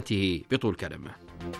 بطول كلمة.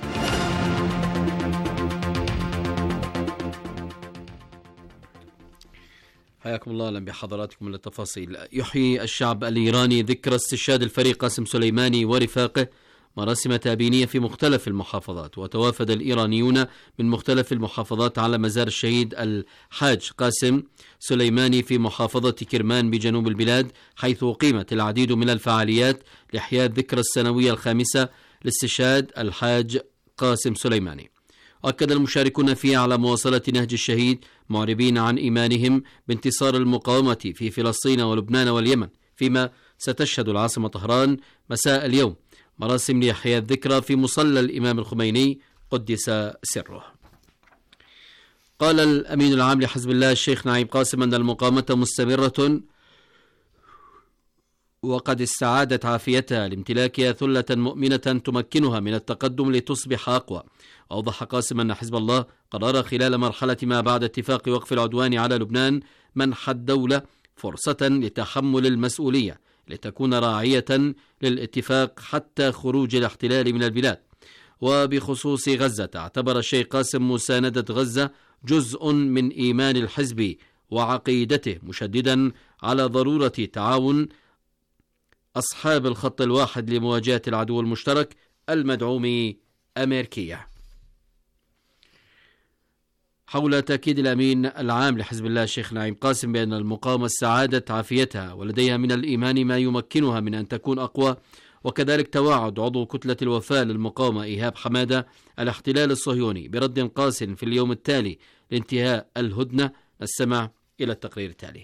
حياكم الله، اهلا بحضراتكم للتفاصيل. يحيي الشعب الإيراني ذكرى استشهاد الفريق قاسم سليماني ورفاقه مراسم تأبينية في مختلف المحافظات، وتوافد الإيرانيون من مختلف المحافظات على مزار الشهيد الحاج قاسم سليماني في محافظة كرمان بجنوب البلاد، حيث أقيمت العديد من الفعاليات لإحياء الذكرى السنوية الخامسة لاستشهاد الحاج قاسم سليماني. أكد المشاركون فيه على مواصلة نهج الشهيد، معربين عن إيمانهم بانتصار المقاومة في فلسطين ولبنان واليمن، فيما ستشهد العاصمة طهران مساء اليوم مراسم لإحياء الذكرى في مصلى الإمام الخميني قدس سره. قال الأمين العام لحزب الله الشيخ نعيم قاسم أن المقاومة مستمرة وقد استعادت عافيتها لامتلاكها ثلة مؤمنة تمكنها من التقدم لتصبح أقوى. أوضح قاسم أن حزب الله قرر خلال مرحلة ما بعد اتفاق وقف العدوان على لبنان منح الدولة فرصة لتحمل المسؤولية لتكون راعية للاتفاق حتى خروج الاحتلال من البلاد. وبخصوص غزة، اعتبر الشيخ قاسم مساندة غزة جزء من إيمان الحزب وعقيدته، مشددا على ضرورة تعاون أصحاب الخط الواحد لمواجهة العدو المشترك المدعوم أمريكيا. حول تأكيد الأمين العام لحزب الله الشيخ نعيم قاسم بأن المقاومة استعادت عافيتها ولديها من الإيمان ما يمكنها من أن تكون أقوى، وكذلك توعد عضو كتلة الوفاء للمقاومة إيهاب حمادة الاحتلال الصهيوني برد قاس في اليوم التالي لانتهاء الهدنة. نستمع إلى التقرير التالي.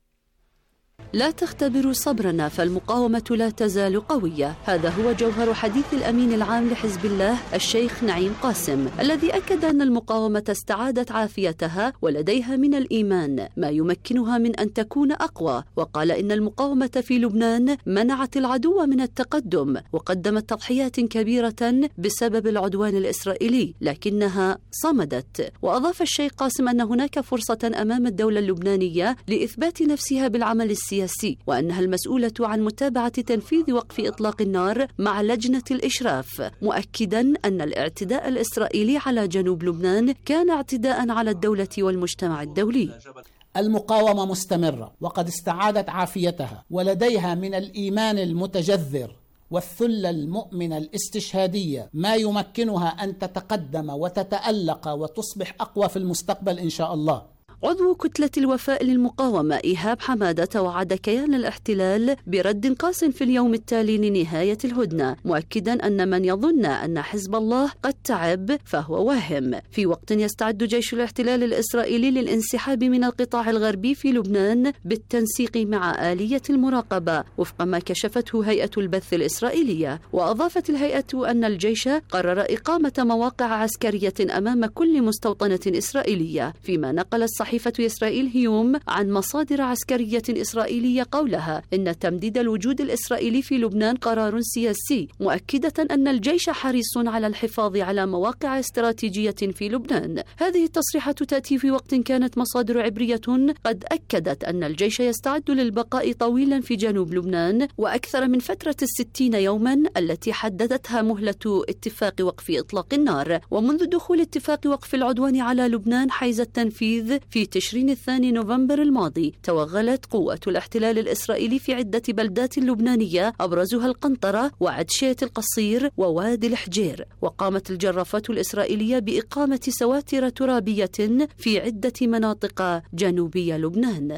لا تختبروا صبرنا فالمقاومة لا تزال قوية. هذا هو جوهر حديث الأمين العام لحزب الله الشيخ نعيم قاسم، الذي أكد أن المقاومة استعادت عافيتها ولديها من الإيمان ما يمكنها من أن تكون أقوى. وقال إن المقاومة في لبنان منعت العدو من التقدم وقدمت تضحيات كبيرة بسبب العدوان الإسرائيلي، لكنها صمدت. وأضاف الشيخ قاسم أن هناك فرصة أمام الدولة اللبنانية لإثبات نفسها بالعمل السياسي، وأنها المسؤولة عن متابعة تنفيذ وقف إطلاق النار مع لجنة الإشراف، مؤكدا أن الاعتداء الإسرائيلي على جنوب لبنان كان اعتداء على الدولة والمجتمع الدولي. المقاومة مستمرة وقد استعادت عافيتها ولديها من الإيمان المتجذر والثلة المؤمنة الاستشهادية ما يمكنها أن تتقدم وتتألق وتصبح أقوى في المستقبل إن شاء الله. عضو كتلة الوفاء للمقاومة إيهاب حمادة توعد كيان الاحتلال برد قاس في اليوم التالي لنهاية الهدنة، مؤكدا أن من يظن أن حزب الله قد تعب فهو واهم، في وقت يستعد جيش الاحتلال الإسرائيلي للانسحاب من القطاع الغربي في لبنان بالتنسيق مع آلية المراقبة وفق ما كشفته هيئة البث الإسرائيلية. وأضافت الهيئة أن الجيش قرر إقامة مواقع عسكرية أمام كل مستوطنة إسرائيلية، فيما نقل صحيفة إسرائيل هيوم عن مصادر عسكرية إسرائيلية قولها إن تمديد الوجود الإسرائيلي في لبنان قرار سياسي، مؤكدة أن الجيش حريص على الحفاظ على مواقع استراتيجية في لبنان. هذه التصريحات تأتي في وقت كانت مصادر عبرية قد أكدت أن الجيش يستعد للبقاء طويلا في جنوب لبنان وأكثر من فترة 60 يوما التي حددتها مهلة اتفاق وقف إطلاق النار. ومنذ دخول اتفاق وقف العدوان على لبنان حيز التنفيذ في تشرين الثاني نوفمبر الماضي، توغلت قوة الاحتلال الإسرائيلي في عدة بلدات لبنانية أبرزها القنطرة وعدشية القصير ووادي الحجير. وقامت الجرافات الإسرائيلية بإقامة سواتر ترابية في عدة مناطق جنوبي لبنان.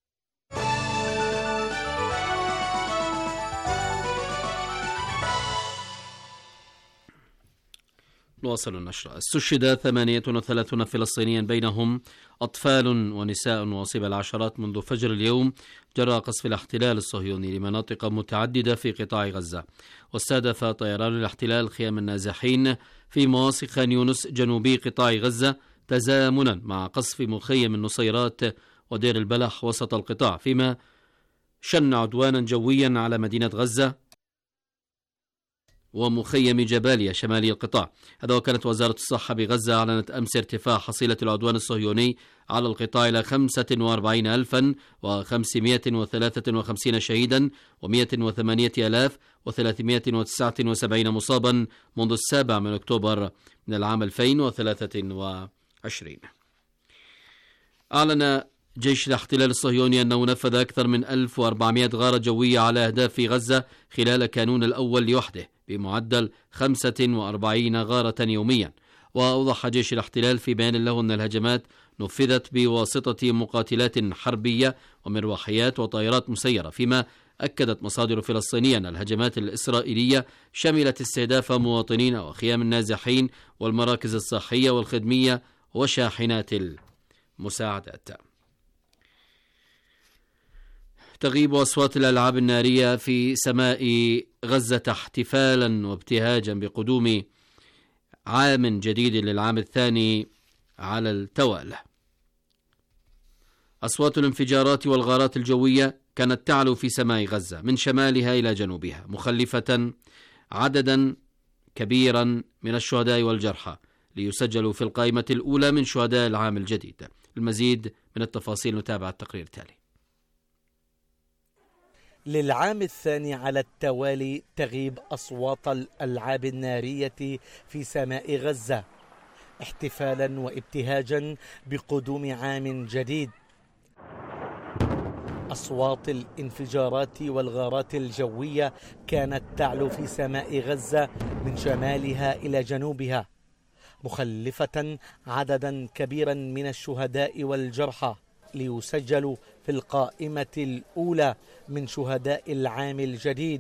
نواصل النشرة. استشهد 38 فلسطينيا بينهم أطفال ونساء وأصيب العشرات منذ فجر اليوم جراء قصف الاحتلال الصهيوني لمناطق متعددة في قطاع غزة. واستهدف طيران الاحتلال خيام النازحين في مواصي خان يونس جنوبي قطاع غزة تزامنا مع قصف مخيم النصيرات ودير البلح وسط القطاع، فيما شن عدوانا جويا على مدينة غزة ومخيم جباليا شمالي القطاع. هذا وكانت وزارة الصحة بغزة أعلنت أمس ارتفاع حصيلة العدوان الصهيوني على القطاع إلى 45,553 شهيدا و108,379 مصابا منذ 7 أكتوبر من العام 2023. أعلن جيش الاحتلال الصهيوني أنه نفذ أكثر من 1400 غارة جوية على أهداف في غزة خلال كانون الأول لوحده بمعدل 45 غارة يوميا. وأوضح جيش الاحتلال في بيان له أن الهجمات نفذت بواسطة مقاتلات حربية ومروحيات وطائرات مسيرة، فيما أكدت مصادر فلسطينية أن الهجمات الإسرائيلية شملت استهداف مواطنين وخيام النازحين والمراكز الصحية والخدمية وشاحنات المساعدات. تغيب أصوات الألعاب النارية في سماء غزة احتفالا وابتهاجا بقدوم عام جديد للعام الثاني على التوالي. أصوات الانفجارات والغارات الجوية كانت تعلو في سماء غزة من شمالها إلى جنوبها، مخلفة عددا كبيرا من الشهداء والجرحى ليسجلوا في القائمة الأولى من شهداء العام الجديد. المزيد من التفاصيل نتابع التقرير التالي. للعام الثاني على التوالي تغيب أصوات الألعاب النارية في سماء غزة احتفالا وابتهاجا بقدوم عام جديد. أصوات الانفجارات والغارات الجوية كانت تعلو في سماء غزة من شمالها إلى جنوبها، مخلفة عددا كبيرا من الشهداء والجرحى ليسجلوا في القائمة الأولى من شهداء العام الجديد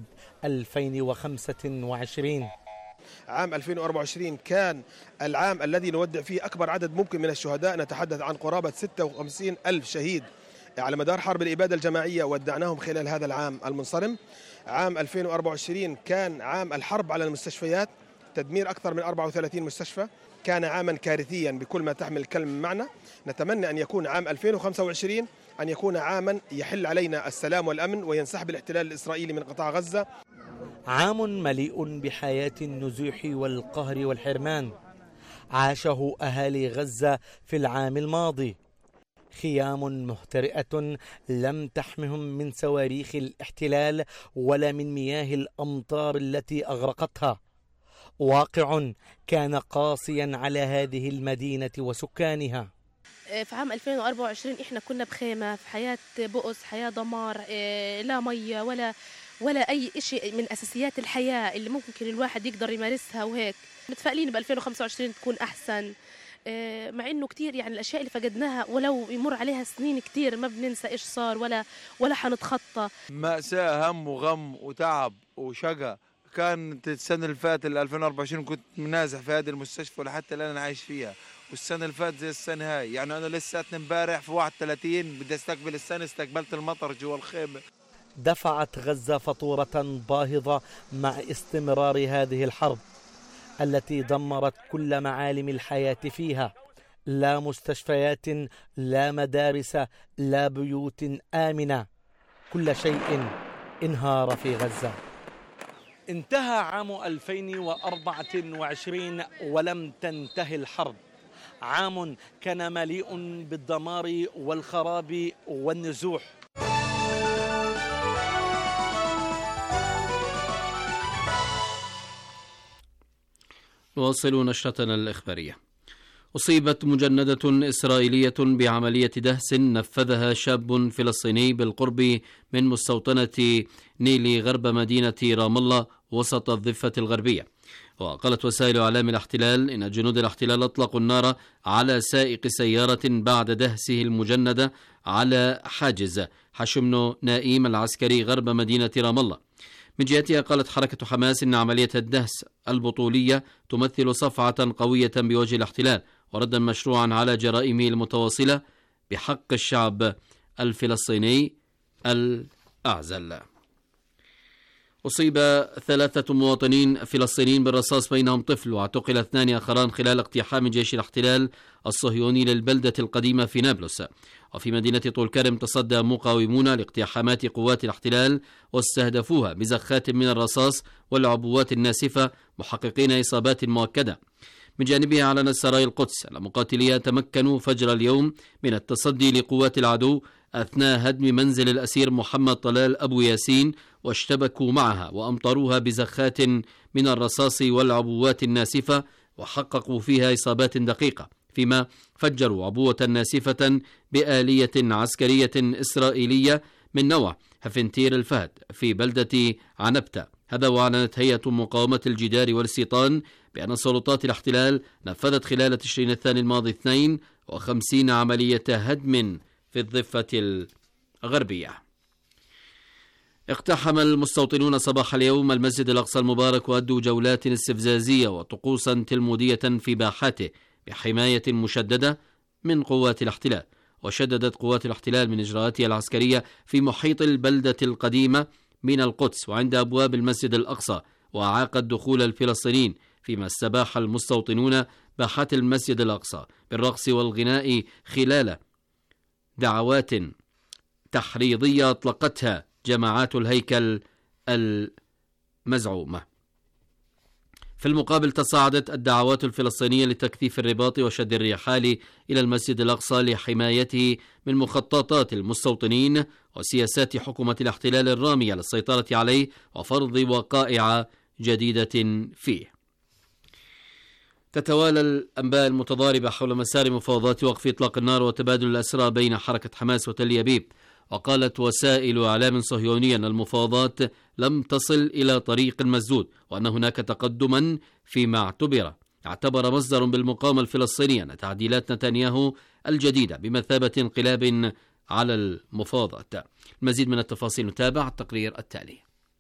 2025. عام 2024 كان العام الذي نودع فيه أكبر عدد ممكن من الشهداء، نتحدث عن قرابة 56 ألف شهيد على مدار حرب الإبادة الجماعية ودعناهم خلال هذا العام المنصرم. عام 2024 كان عام الحرب على المستشفيات، تدمير أكثر من 34 مستشفى، كان عاما كارثيا بكل ما تحمل الكلمة معنى. نتمنى أن يكون عام 2025 أن يكون عاما يحل علينا السلام والأمن وينسحب الاحتلال الإسرائيلي من قطاع غزة. عام مليء بحياة النزوح والقهر والحرمان عاشه أهالي غزة في العام الماضي، خيام مهترئة لم تحمهم من صواريخ الاحتلال ولا من مياه الأمطار التي أغرقتها. واقع كان قاسيا على هذه المدينة وسكانها. في عام 2024 احنا كنا بخيمة، في حياة بؤس، حياة دمار، لا مية ولا أي شيء من أساسيات الحياة اللي ممكن الواحد يقدر يمارسها. وهيك متفائلين ب 2025 تكون أحسن، مع إنه كتير يعني الأشياء اللي فقدناها ولو يمر عليها سنين كتير ما بننسى إيش صار ولا حنتخطى. مأساة، هم وغم وتعب وشقى. كانت السنة اللي فاتت 2024 كنت منازح في هذه المستشفى ولحتى الآن أنا عايش فيها، والسنة اللي فاتت زي السنة هاي. يعني أنا لساتني امبارح في 31 بدي استقبل السنة، استقبلت المطر جوا الخيمة. دفعت غزة فاتورة باهظة مع استمرار هذه الحرب التي دمرت كل معالم الحياة فيها، لا مستشفيات، لا مدارس، لا بيوت آمنة، كل شيء انهار في غزة. انتهى عام 2024 ولم تنتهي الحرب، عام كان مليء بالدمار والخراب والنزوح. نواصل نشرتنا الإخبارية. أصيبت مجندة إسرائيلية بعملية دهس نفذها شاب فلسطيني بالقرب من مستوطنة نيلي غرب مدينة رام الله وسط الضفة الغربية. وقالت وسائل إعلام الاحتلال إن جنود الاحتلال أطلقوا النار على سائق سيارة بعد دهسه المجندة على حاجز حشمنو نائم العسكري غرب مدينة رام الله. من جهتها قالت حركة حماس إن عملية الدهس البطولية تمثل صفعة قوية بوجه الاحتلال وردا مشروعا على جرائمه المتواصلة بحق الشعب الفلسطيني الأعزل. أصيب 3 مواطنين فلسطينيين بالرصاص بينهم طفل، واعتقل 2 آخران خلال اقتحام جيش الاحتلال الصهيوني للبلدة القديمة في نابلس. وفي مدينة طول كرم تصدى مقاومون لاقتحامات قوات الاحتلال واستهدفوها بزخات من الرصاص والعبوات الناسفة، محققين إصابات مؤكدة. من جانبها أعلنت سرايا القدس أن مقاتليها تمكنوا فجر اليوم من التصدي لقوات العدو أثناء هدم منزل الأسير محمد طلال أبو ياسين، واشتبكوا معها وأمطروها بزخات من الرصاص والعبوات الناسفة، وحققوا فيها إصابات دقيقة، فيما فجروا عبوة ناسفة بآلية عسكرية إسرائيلية من نوع هفنتير الفهد في بلدة عنبتة. هذا وأعلنت هيئة مقاومة الجدار والاستيطان بأن سلطات الاحتلال نفذت خلال تشرين الثاني الماضي 52 عملية هدم في الضفة الغربية. اقتحم المستوطنون صباح اليوم المسجد الأقصى المبارك وأدوا جولات استفزازية وطقوسا تلمودية في باحاته بحماية مشددة من قوات الاحتلال. وشددت قوات الاحتلال من إجراءاتها العسكرية في محيط البلدة القديمة من القدس وعند أبواب المسجد الأقصى، وأعاقت دخول الفلسطينيين، فيما استباح المستوطنون باحات المسجد الأقصى بالرقص والغناء خلال دعوات تحريضية أطلقتها جماعات الهيكل المزعومة. في المقابل تصاعدت الدعوات الفلسطينية لتكثيف الرباط وشد الرحال إلى المسجد الأقصى لحمايته من مخططات المستوطنين وسياسات حكومة الاحتلال الرامية للسيطرة عليه وفرض وقائع جديدة فيه. تتوالى الأنباء المتضاربة حول مسار مفاوضات وقف إطلاق النار وتبادل الأسرى بين حركة حماس وتل أبيب. وقالت وسائل إعلام صهيونية أن المفاوضات لم تصل إلى طريق مسدود، وأن هناك تقدما فيما اعتبر مصدر بالمقاومة الفلسطينية أن تعديلات نتنياهو الجديدة بمثابة انقلاب على المفاوضات. المزيد من التفاصيل نتابع التقرير التالي.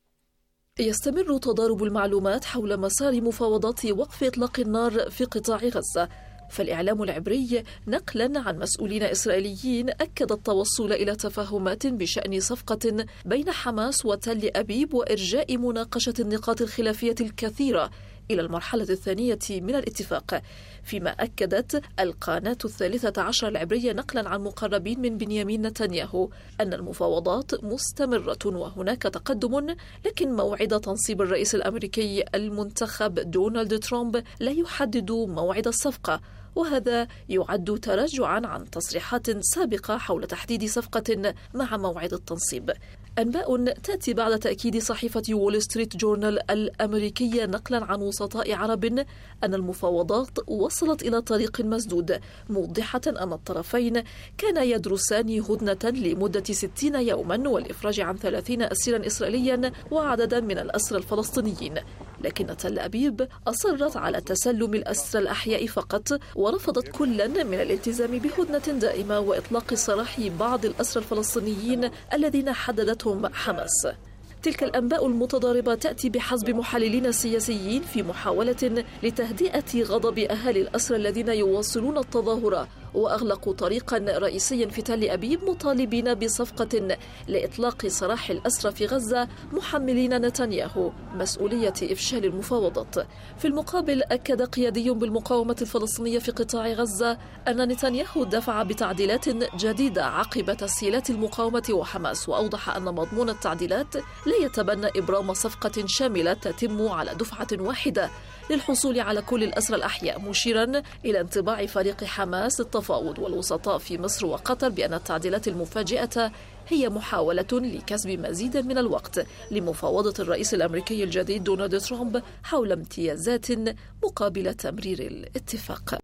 يستمر تضارب المعلومات حول مسار مفاوضات وقف إطلاق النار في قطاع غزة، فالإعلام العبري نقلا عن مسؤولين إسرائيليين أكد التوصل إلى تفاهمات بشأن صفقة بين حماس وتل أبيب وإرجاء مناقشة النقاط الخلافية الكثيرة إلى المرحلة الثانية من الاتفاق. فيما أكدت القناة 13 العبرية نقلا عن مقربين من بنيامين نتنياهو أن المفاوضات مستمرة وهناك تقدم، لكن موعد تنصيب الرئيس الأمريكي المنتخب دونالد ترامب لا يحدد موعد الصفقة، وهذا يعد تراجعا عن تصريحات سابقة حول تحديد صفقة مع موعد التنصيب. أنباء تأتي بعد تأكيد صحيفة وول ستريت جورنال الأمريكية نقلا عن وسطاء عرب أن المفاوضات وصلت إلى طريق مسدود، موضحة أن الطرفين كانا يدرسان هدنة لمدة 60 يوما والإفراج عن 30 أسيرا إسرائيليا وعددا من الأسرى الفلسطينيين، لكن تل أبيب أصرت على تسلم الأسرى الأحياء فقط، ورفضت كلا من الالتزام بهدنة دائمة وإطلاق سراح بعض الأسرى الفلسطينيين الذين حددتهم حماس. تلك الأنباء المتضاربة تأتي بحسب محللين سياسيين في محاولة لتهدئة غضب أهالي الأسرى الذين يواصلون التظاهرة، وأغلقوا طريقا رئيسيا في تل أبيب مطالبين بصفقة لإطلاق سراح الأسرى في غزة، محملين نتنياهو مسؤولية إفشال المفاوضات. في المقابل أكد قيادي بالمقاومة الفلسطينية في قطاع غزة أن نتنياهو دفع بتعديلات جديدة عقب تسهيلات المقاومة وحماس، وأوضح أن مضمون التعديلات لا يتبنى إبرام صفقة شاملة تتم على دفعة واحدة للحصول على كل الأسرى الأحياء، مشيرا إلى انطباع فريق حماس التفاوض والوسطاء في مصر وقطر بأن التعديلات المفاجئة هي محاولة لكسب مزيدا من الوقت لمفاوضة الرئيس الأمريكي الجديد دونالد ترامب حول امتيازات مقابل تمرير الاتفاق.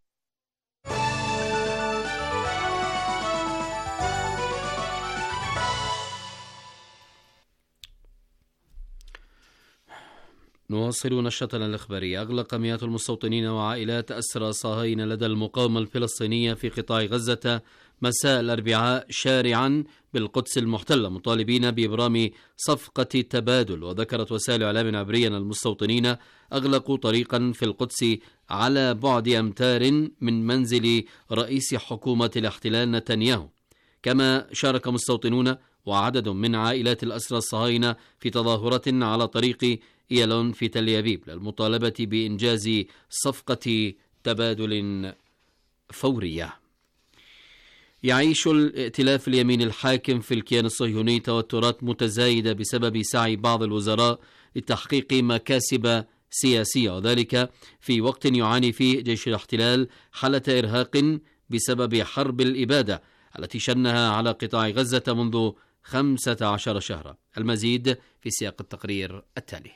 نواصل نشرتنا الإخبارية. أغلق مئات المستوطنين وعائلات أسرى صهاينة لدى المقاومة الفلسطينية في قطاع غزة مساء الأربعاء شارعا بالقدس المحتلة، مطالبين بإبرام صفقة تبادل. وذكرت وسائل إعلام عبرية أن المستوطنين أغلقوا طريقا في القدس على بعد أمتار من منزل رئيس حكومة الاحتلال نتنياهو. كما شارك مستوطنون وعدد من عائلات الأسرى الصهاينة في تظاهرة على طريق إيالون في تل أبيب للمطالبة بإنجاز صفقة تبادل فورية. يعيش الائتلاف اليمين الحاكم في الكيان الصهيوني توترات متزايدة بسبب سعي بعض الوزراء لتحقيق مكاسب سياسية، وذلك في وقت يعاني فيه جيش الاحتلال حالة إرهاق بسبب حرب الإبادة التي شنها على قطاع غزة منذ 15 شهرا. المزيد في سياق التقرير التالي.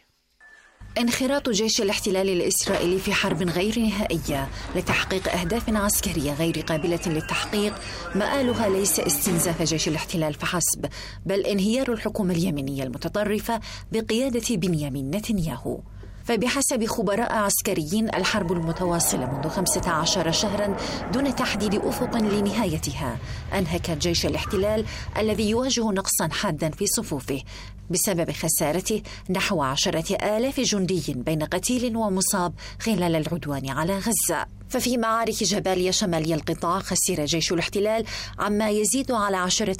انخراط جيش الاحتلال الإسرائيلي في حرب غير نهائية لتحقيق أهداف عسكرية غير قابلة للتحقيق مآلها ليس استنزاف جيش الاحتلال فحسب، بل انهيار الحكومة اليمنية المتطرفة بقيادة بنيامين نتنياهو. فبحسب خبراء عسكريين الحرب المتواصلة منذ 15 شهرا دون تحديد أفق لنهايتها أنهك جيش الاحتلال الذي يواجه نقصا حادا في صفوفه بسبب خسارته نحو 10,000 جندي بين قتيل ومصاب خلال العدوان على غزة. ففي معارك جباليا شمالي القطاع خسر جيش الاحتلال عما يزيد على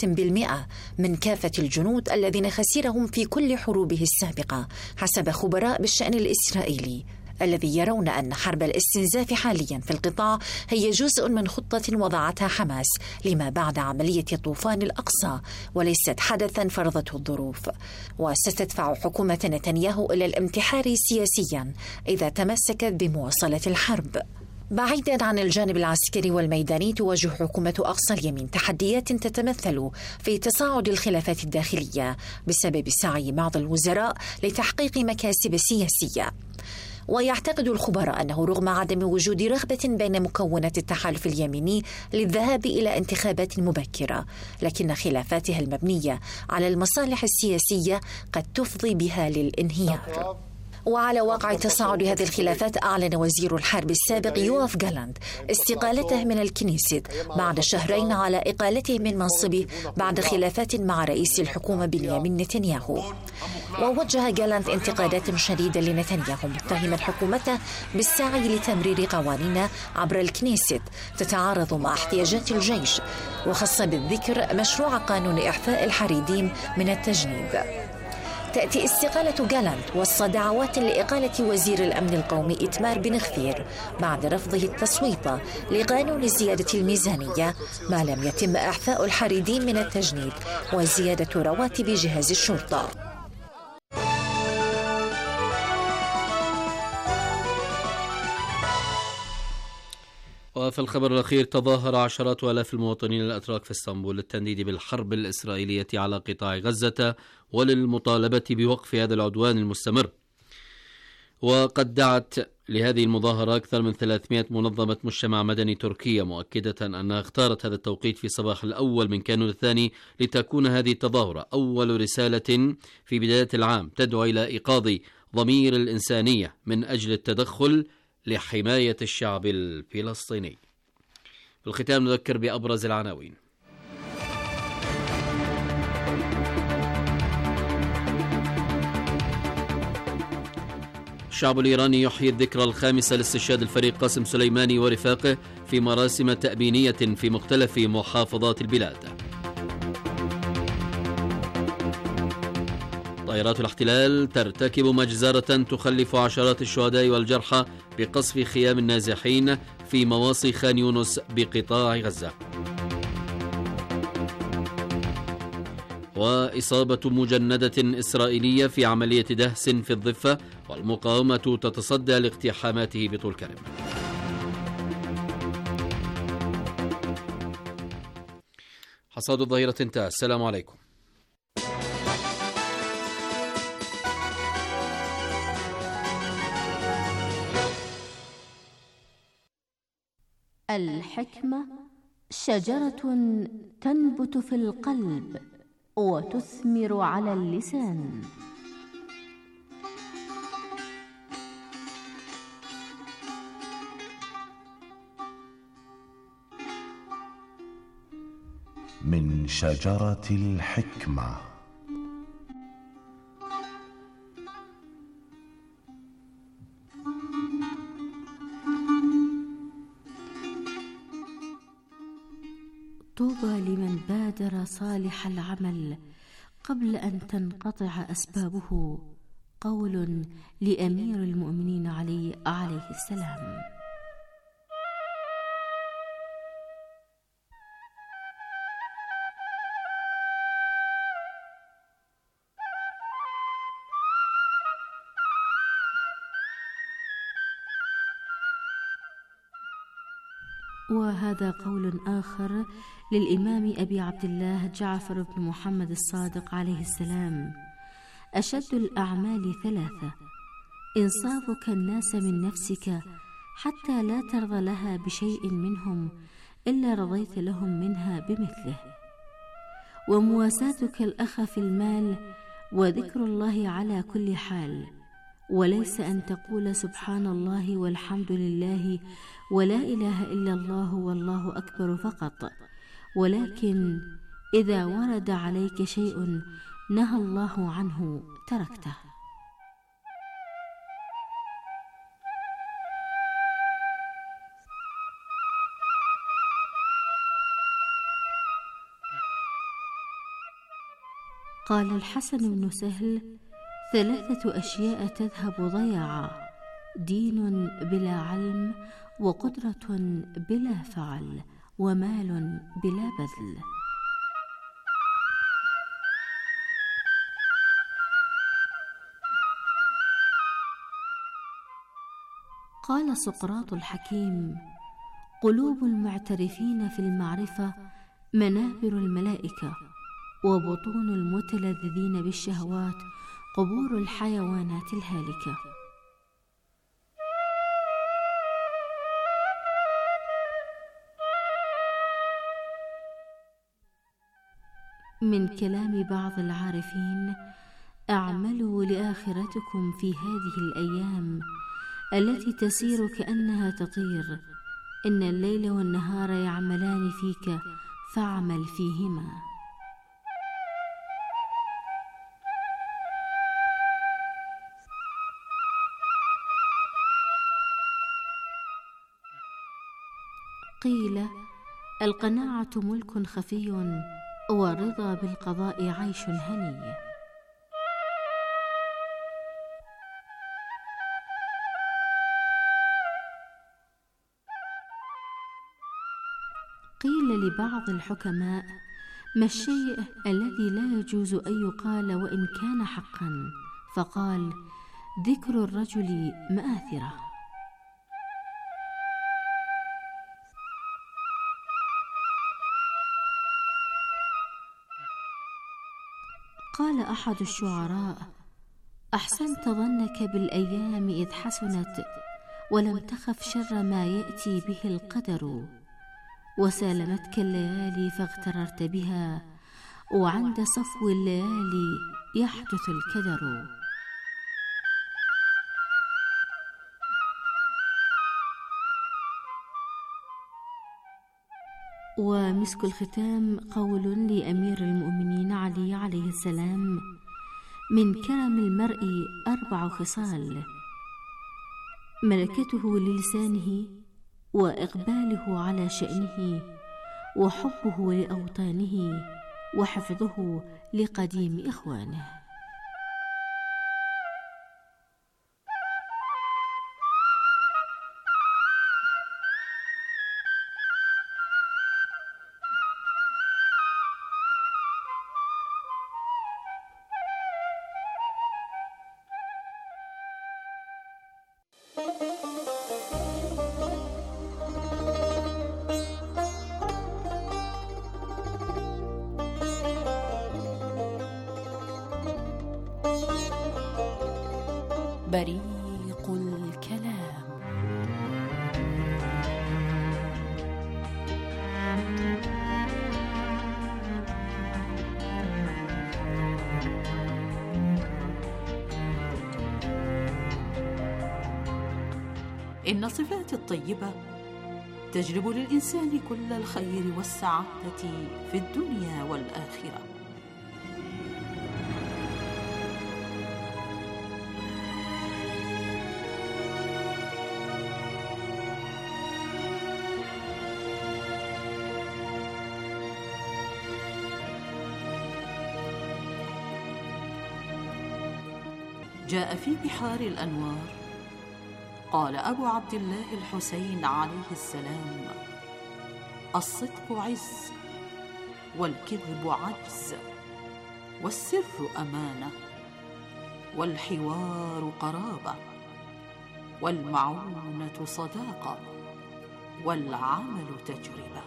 10% من كافة الجنود الذين خسرهم في كل حروبه السابقة حسب خبراء بالشأن الإسرائيلي، الذي يرون أن حرب الاستنزاف حاليا في القطاع هي جزء من خطة وضعتها حماس لما بعد عملية طوفان الأقصى وليست حدثا فرضته الظروف، وستدفع حكومة نتنياهو إلى الانتحار سياسيا إذا تمسكت بمواصلة الحرب. بعيدا عن الجانب العسكري والميداني تواجه حكومة أقصى اليمين تحديات تتمثل في تصاعد الخلافات الداخلية بسبب سعي بعض الوزراء لتحقيق مكاسب سياسية. ويعتقد الخبراء أنه رغم عدم وجود رغبة بين مكونات التحالف اليميني للذهاب إلى انتخابات مبكرة، لكن خلافاتها المبنية على المصالح السياسية قد تفضي بها للانهيار. وعلى واقع تصاعد هذه الخلافات أعلن وزير الحرب السابق يوآف جالاند استقالته من الكنيست بعد شهرين على إقالته من منصبه بعد خلافات مع رئيس الحكومة بنيامين نتنياهو. ووجه جالاند انتقادات شديدة لنتنياهو متهما حكومته بالسعي لتمرير قوانين عبر الكنيست تتعارض مع احتياجات الجيش، وخص بالذكر مشروع قانون إعفاء الحريديم من التجنيد. تأتي استقالة جالاند وسط دعوات لإقالة وزير الأمن القومي إتمار بن غفير بعد رفضه التصويت لقانون زيادة الميزانية، ما لم يتم إعفاء الحريدين من التجنيد وزيادة رواتب جهاز الشرطة. وفي الخبر الأخير، تظاهر عشرات آلاف المواطنين الأتراك في اسطنبول للتنديد بالحرب الإسرائيلية على قطاع غزة وللمطالبة بوقف هذا العدوان المستمر. وقد دعت لهذه المظاهرة أكثر من 300 منظمة مجتمع مدني تركية، مؤكدة أنها اختارت هذا التوقيت في صباح الأول من كانون الثاني لتكون هذه التظاهرة أول رسالة في بداية العام تدعو إلى إيقاظ ضمير الإنسانية من أجل التدخل لحماية الشعب الفلسطيني. في الختام نذكر بأبرز العناوين. الشعب الإيراني يحيي الذكرى الخامسة لاستشهاد الفريق قاسم سليماني ورفاقه في مراسم تأبينية في مختلف محافظات البلاد. طائرات الاحتلال ترتكب مجزرة تخلف عشرات الشهداء والجرحى بقصف خيام النازحين في مواصي خان يونس بقطاع غزة. وإصابة مجندة إسرائيلية في عملية دهس في الضفة، والمقاومة تتصدى لاقتحاماته بطول كرم. حصاد الظهيرة انتهى. السلام عليكم. الحكمة شجرة تنبت في القلب وتثمر على اللسان. من شجرة الحكمة. طوبى لمن بادر صالح العمل قبل أن تنقطع أسبابه قول لأمير المؤمنين علي عليه السلام: وهذا قول آخر للإمام أبي عبد الله جعفر بن محمد الصادق عليه السلام: أشد الأعمال 3: إنصافك الناس من نفسك حتى لا ترضى لها بشيء منهم إلا رضيت لهم منها بمثله، ومواساتك الأخ في المال، وذكر الله على كل حال، وليس أن تقول سبحان الله والحمد لله ولا إله إلا الله والله أكبر فقط، ولكن إذا ورد عليك شيء نهى الله عنه تركته. قال الحسن بن سهل: 3 أشياء تذهب ضياعا: دين بلا علم، وقدرة بلا فعل، ومال بلا بذل. قال سقراط الحكيم: قلوب المعترفين في المعرفة منابر الملائكة، وبطون المتلذذين بالشهوات قبور الحيوانات الهالكة. من كلام بعض العارفين: اعملوا لآخرتكم في هذه الأيام التي تسير كأنها تطير، إن الليل والنهار يعملان فيك فاعمل فيهما. قيل: القناعة ملك خفي، والرضا بالقضاء عيش هني. قيل لبعض الحكماء: ما الشيء الذي لا يجوز أن يقال وإن كان حقا؟ فقال: ذكر الرجل مآثرة. قال أحد الشعراء: أحسنت ظنك بالأيام إذ حسنت، ولم تخف شر ما يأتي به القدر، وسالمتك الليالي فاغتررت بها، وعند صفو الليالي يحدث الكدر. ومسك الختام قول لأمير المؤمنين علي عليه السلام: من كرم المرء 4 خصال: ملكته للسانه، وإقباله على شأنه، وحبه لأوطانه، وحفظه لقديم إخوانه. بريق الكلام. إن الصفات الطيبة تجلب للإنسان كل الخير والسعادة في الدنيا والآخرة. جاء في بحار الأنوار: قال أبو عبد الله الحسين عليه السلام: الصدق عز، والكذب عجز، والسر أمانة، والحوار قرابة، والمعونة صداقة، والعمل تجربة.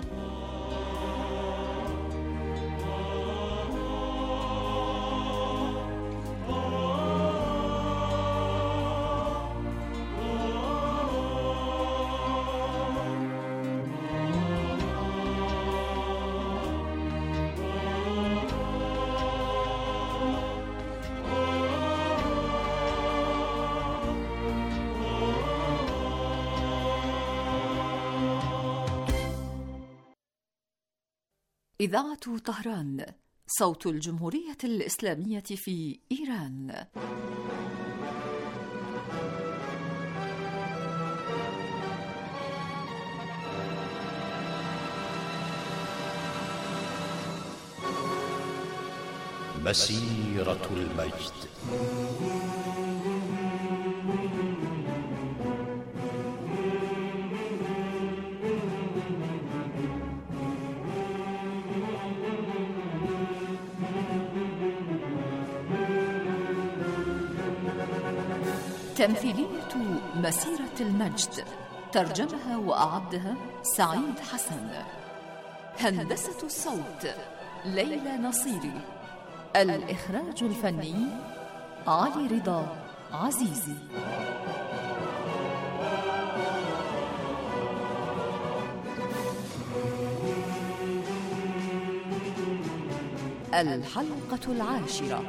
إذاعة طهران، صوت الجمهورية الإسلامية في إيران. مسيرة المجد. تمثيلية مسيرة المجد، ترجمها وأعدها سعيد حسن. هندسة الصوت ليلى نصيري. الإخراج الفني علي رضا عزيزي. الحلقة 10.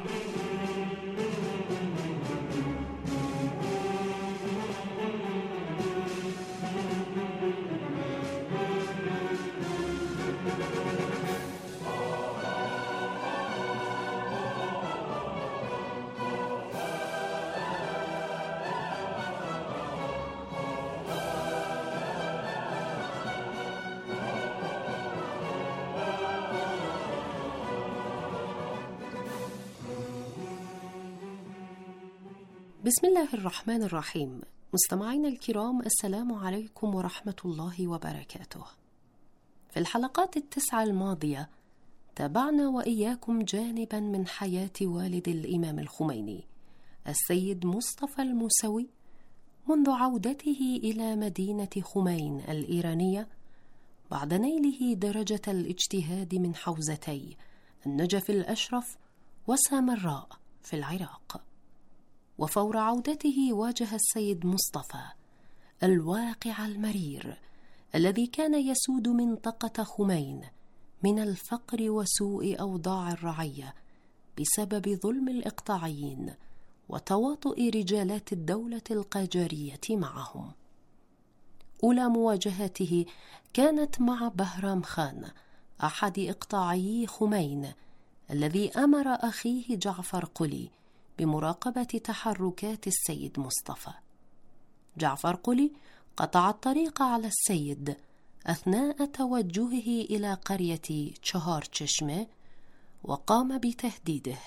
بسم الله الرحمن الرحيم. مستمعينا الكرام، السلام عليكم ورحمة الله وبركاته. في الحلقات 9 الماضية تابعنا وإياكم جانبا من حياة والد الإمام الخميني السيد مصطفى الموسوي منذ عودته إلى مدينة خمين الإيرانية بعد نيله درجة الاجتهاد من حوزتي النجف الأشرف وسامراء في العراق. وفور عودته واجه السيد مصطفى الواقع المرير الذي كان يسود منطقة خمين من الفقر وسوء أوضاع الرعية بسبب ظلم الإقطاعيين وتواطؤ رجالات الدولة القاجارية معهم. أولى مواجهاته كانت مع بهرام خان أحد إقطاعيي خمين الذي أمر أخيه جعفر قلي بمراقبة تحركات السيد مصطفى. جعفر قلي قطع الطريق على السيد أثناء توجهه إلى قرية تشهار تشمة وقام بتهديده،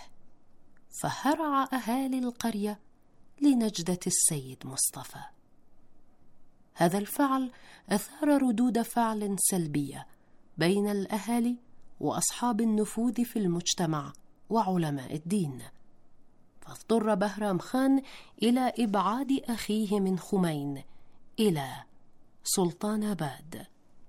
فهرع أهالي القرية لنجدة السيد مصطفى. هذا الفعل أثار ردود فعل سلبية بين الأهالي وأصحاب النفوذ في المجتمع وعلماء الدين، فاضطر بهرام خان إلى إبعاد أخيه من خمين إلى سلطان آباد.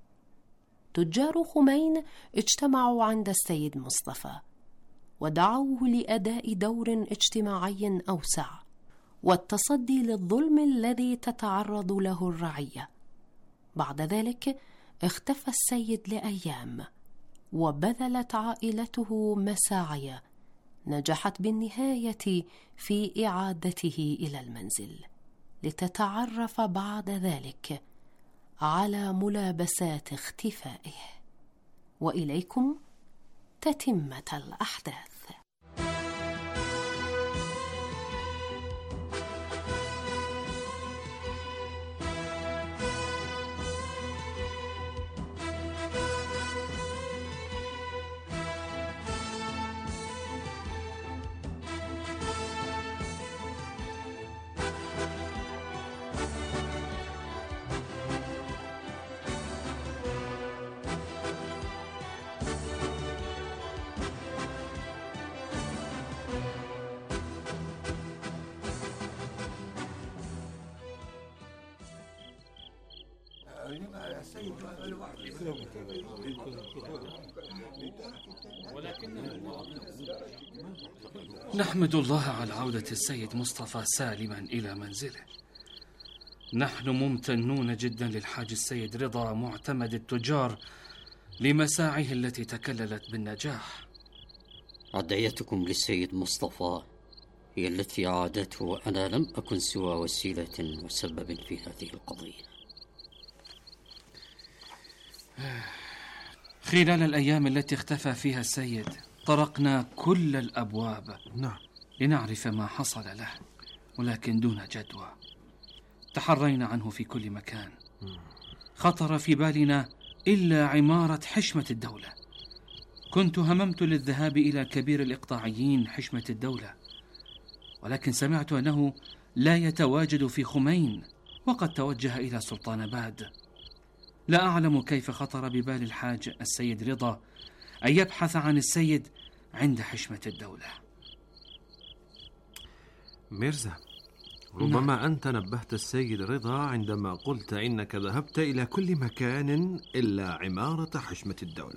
تجار خمين اجتمعوا عند السيد مصطفى ودعوه لأداء دور اجتماعي أوسع والتصدي للظلم الذي تتعرض له الرعية. بعد ذلك اختفى السيد لأيام، وبذلت عائلته مساعي نجحت بالنهاية في إعادته إلى المنزل لتتعرف بعد ذلك على ملابسات اختفائه. وإليكم تتمة الأحداث. نحمد الله على عودة السيد مصطفى سالما إلى منزله. نحن ممتنون جدا للحاج السيد رضا معتمد التجار لمساعيه التي تكللت بالنجاح. عديتكم للسيد مصطفى هي التي عادته، وأنا لم أكن سوى وسيلة وسبب في هذه القضية. خلال الأيام التي اختفى فيها السيد طرقنا كل الأبواب لنعرف ما حصل له، ولكن دون جدوى. تحرينا عنه في كل مكان. خطر في بالنا إلا عمارة حشمة الدولة. كنت هممت للذهاب إلى كبير الإقطاعيين حشمة الدولة، ولكن سمعت أنه لا يتواجد في خمين وقد توجه إلى سلطانباد. لا أعلم كيف خطر ببال الحاج السيد رضا أن يبحث عن السيد عند حشمة الدولة. ميرزا، ربما أنت نبهت السيد رضا عندما قلت إنك ذهبت إلى كل مكان إلا عمارة حشمة الدولة.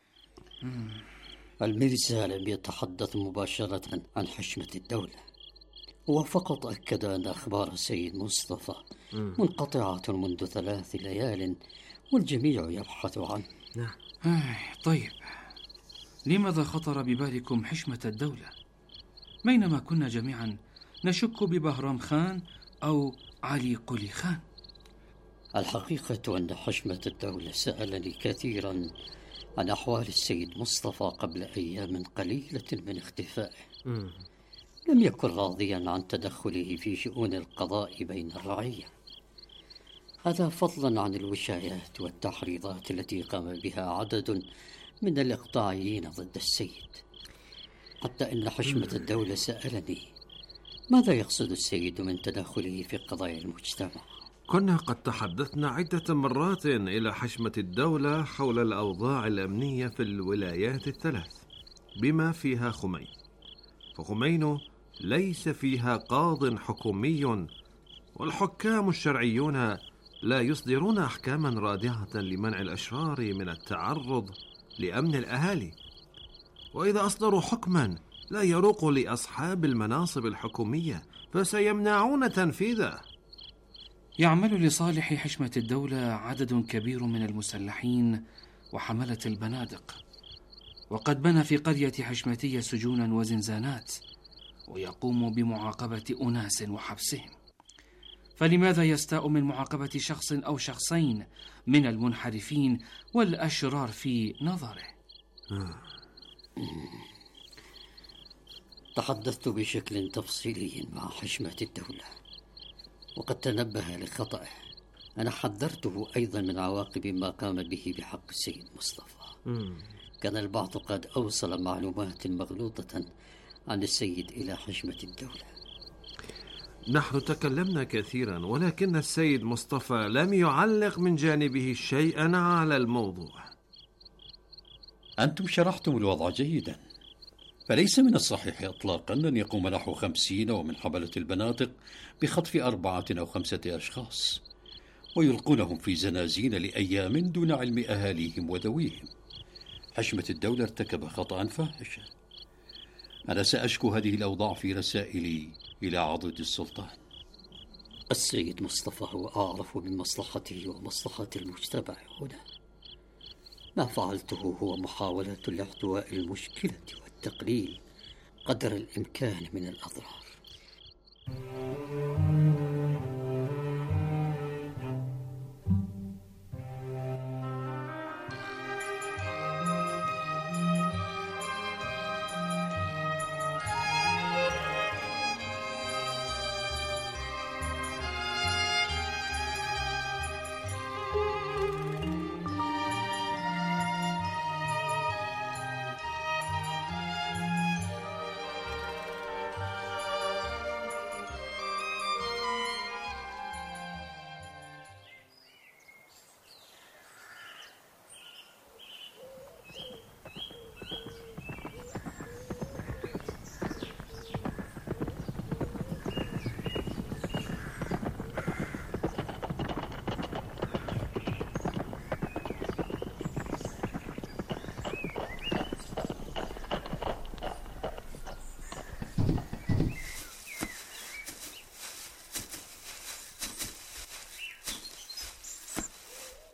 الميرزا لم يتحدث مباشرة عن حشمة الدولة، هو فقط أكد أن أخبار السيد مصطفى منقطعة منذ 3 ليال والجميع يبحث عنه. طيب، لماذا خطر ببالكم حشمة الدولة بينما كنا جميعا نشك ببهرام خان أو علي قلي خان؟ الحقيقة أن حشمة الدولة سألني كثيرا عن أحوال السيد مصطفى قبل أيام قليلة من اختفائه. لم يكن راضيا عن تدخله في شؤون القضاء بين الرعية، هذا فضلا عن الوشايات والتحريضات التي قام بها عدد من الإقطاعيين ضد السيد، حتى إن حشمة الدولة سألني ماذا يقصد السيد من تدخله في قضايا المجتمع. كنا قد تحدثنا عدة مرات إلى حشمة الدولة حول الأوضاع الأمنية في الولايات ال3 بما فيها خمين، فخمين ليس فيها قاض حكومي، والحكام الشرعيون لا يصدرون أحكاما رادعة لمنع الأشرار من التعرض لأمن الأهالي، وإذا أصدروا حكما لا يروق لأصحاب المناصب الحكومية فسيمنعون تنفيذه. يعمل لصالح حشمة الدولة عدد كبير من المسلحين وحملة البنادق، وقد بنى في قرية حشمتية سجونا وزنزانات، ويقوم بمعاقبة أناس وحبسهم. فلماذا يستاء من معاقبة شخص أو شخصين من المنحرفين والأشرار في نظره؟ تحدثت بشكل تفصيلي مع حشمة الدولة وقد تنبه لخطأه. أنا حذرته أيضا من عواقب ما قام به بحق السيد مصطفى. كان البعض قد أوصل معلومات مغلوطة عن السيد إلى حشمة الدولة. نحن تكلمنا كثيرا، ولكن السيد مصطفى لم يعلق من جانبه شيئا على الموضوع. أنتم شرحتم الوضع جيدا، فليس من الصحيح إطلاقا أن يقوم نحو 50 ومن حملة البنادق بخطف 4 أو 5 أشخاص ويلقونهم في زنازين لأيام دون علم أهاليهم وذويهم. حشمة الدولة ارتكب خطأ فاحشا. أنا سأشكو هذه الأوضاع في رسائلي إلى عضد السلطان. السيد مصطفى هو أعرف بمصلحته ومصلحة المجتمع هنا. ما فعلته هو محاولة لاحتواء المشكلة والتقليل قدر الإمكان من الأضرار.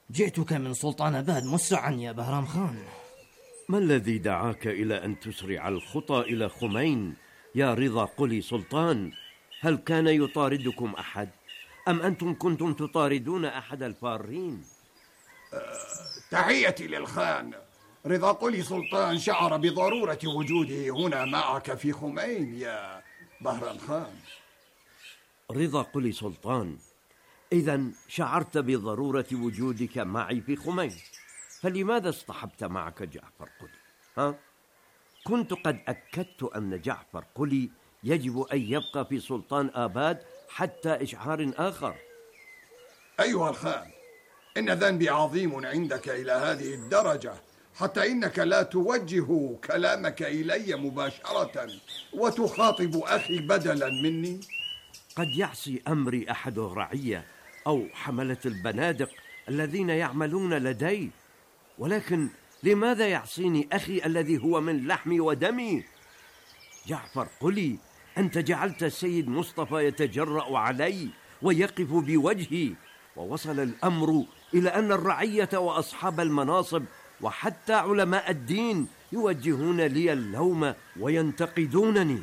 جئتك من سلطان آباد مسرعا يا بهرام خان. ما الذي دعاك إلى أن تسرع الخطى إلى خمين يا رضا قلي سلطان؟ هل كان يطاردكم أحد؟ أم أنتم كنتم تطاردون أحد الفارين؟ تحياتي للخان. رضا قلي سلطان شعر بضرورة وجوده هنا معك في خمين يا بهرام خان. رضا قلي سلطان، إذن شعرت بضرورة وجودك معي في خمين، فلماذا اصطحبت معك جعفر قلي؟ ها؟ كنت قد أكدت أن جعفر قلي يجب أن يبقى في سلطان آباد حتى إشعار آخر. أيها الخان، إن ذنبي عظيم عندك إلى هذه الدرجة، حتى إنك لا توجه كلامك إلي مباشرة وتخاطب أخي بدلا مني. قد يعصي أمري أحد الرعية أو حملة البنادق الذين يعملون لدي، ولكن لماذا يعصيني أخي الذي هو من لحمي ودمي؟ جعفر قلي، أنت جعلت السيد مصطفى يتجرأ علي ويقف بوجهي، ووصل الأمر إلى أن الرعية وأصحاب المناصب وحتى علماء الدين يوجهون لي اللوم وينتقدونني.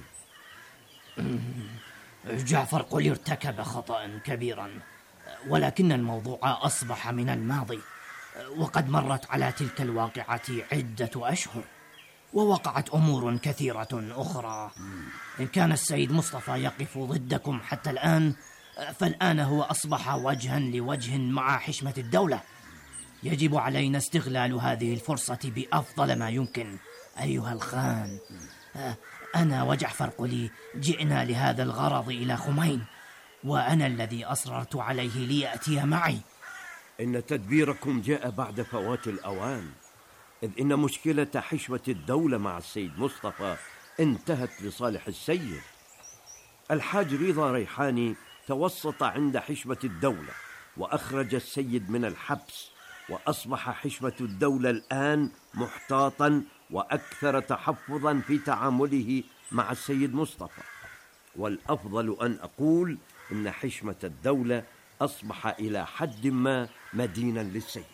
جعفر قلي ارتكب خطأ كبيرا، ولكن الموضوع أصبح من الماضي، وقد مرت على تلك الواقعة عدة أشهر، ووقعت أمور كثيرة أخرى. إن كان السيد مصطفى يقف ضدكم حتى الآن، فالآن هو أصبح وجها لوجه مع حشمة الدولة. يجب علينا استغلال هذه الفرصة بأفضل ما يمكن. أيها الخان، أنا وجعفر قلي جئنا لهذا الغرض إلى خمين، وأنا الذي أصررت عليه ليأتي معي. إن تدبيركم جاء بعد فوات الأوان، إذ إن مشكلة حشمة الدولة مع السيد مصطفى انتهت لصالح السيد. الحاج رضا ريحاني توسط عند حشمة الدولة وأخرج السيد من الحبس، وأصبح حشمة الدولة الآن محتاطا وأكثر تحفظا في تعامله مع السيد مصطفى. والأفضل أن أقول إن حشمة الدولة أصبح إلى حد ما مدينا للسيد.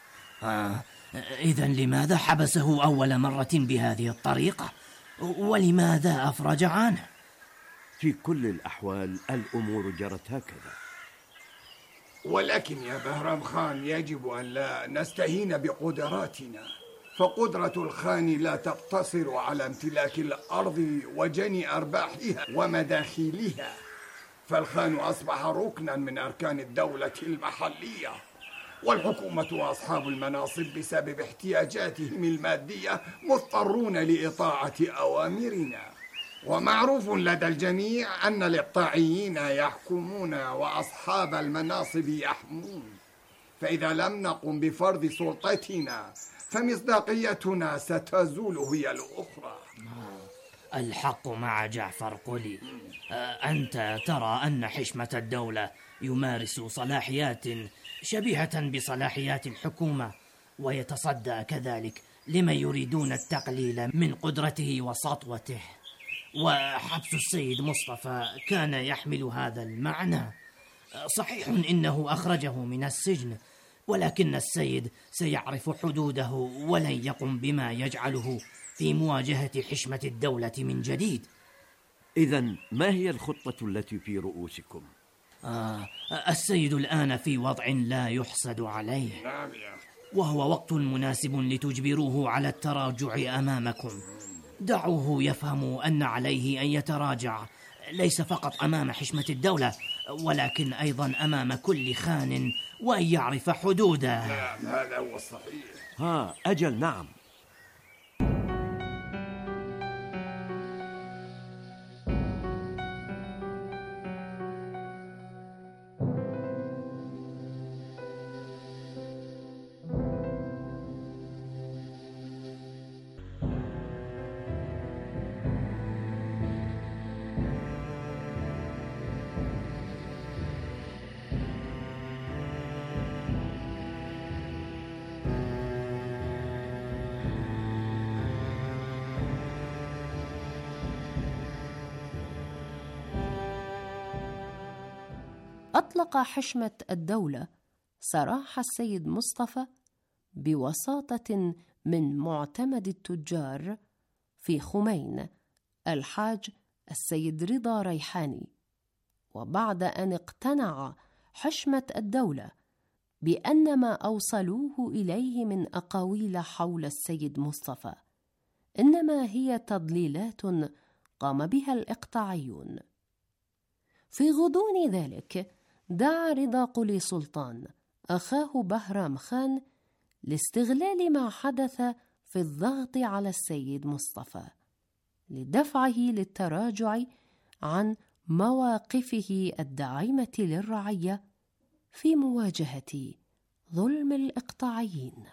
إذن لماذا حبسه أول مرة بهذه الطريقة؟ ولماذا أفرج عنه؟ في كل الأحوال الأمور جرت هكذا. ولكن يا بهرام خان، يجب أن لا نستهين بقدراتنا، فقدرة الخان لا تقتصر على امتلاك الأرض وجني أرباحها ومداخيلها، فالخان أصبح ركنا من أركان الدولة المحلية، والحكومة وأصحاب المناصب بسبب احتياجاتهم المادية مضطرون لإطاعة أوامرنا. ومعروف لدى الجميع أن الإقطاعيين يحكمون وأصحاب المناصب يحمون، فإذا لم نقم بفرض سلطتنا فمصداقيتنا ستزول هي الأخرى. الحق مع جعفر قلي. أنت ترى أن حشمة الدولة يمارس صلاحيات شبيهة بصلاحيات الحكومة، ويتصدى كذلك لمن يريدون التقليل من قدرته وسطوته، وحبس السيد مصطفى كان يحمل هذا المعنى. صحيح إنه أخرجه من السجن، ولكن السيد سيعرف حدوده ولن يقم بما يجعله في مواجهة حشمة الدولة من جديد. إذن ما هي الخطة التي في رؤوسكم؟ السيد الآن في وضع لا يحسد عليه، وهو وقت مناسب لتجبروه على التراجع أمامكم. دعوه يفهم أن عليه أن يتراجع، ليس فقط أمام حشمة الدولة، ولكن أيضا أمام كل خان، وأن يعرف حدوده. هذا هو الصحيح. أجل نعم. أطلق حشمة الدولة سراح السيد مصطفى بوساطة من معتمد التجار في خمين الحاج السيد رضا ريحاني، وبعد أن اقتنع حشمة الدولة بأن ما أوصلوه إليه من أقاويل حول السيد مصطفى إنما هي تضليلات قام بها الإقطاعيون. في غضون ذلك دعا رضا قلي سلطان أخاه بهرام خان لاستغلال ما حدث في الضغط على السيد مصطفى لدفعه للتراجع عن مواقفه الداعمة للرعية في مواجهة ظلم الإقطاعيين.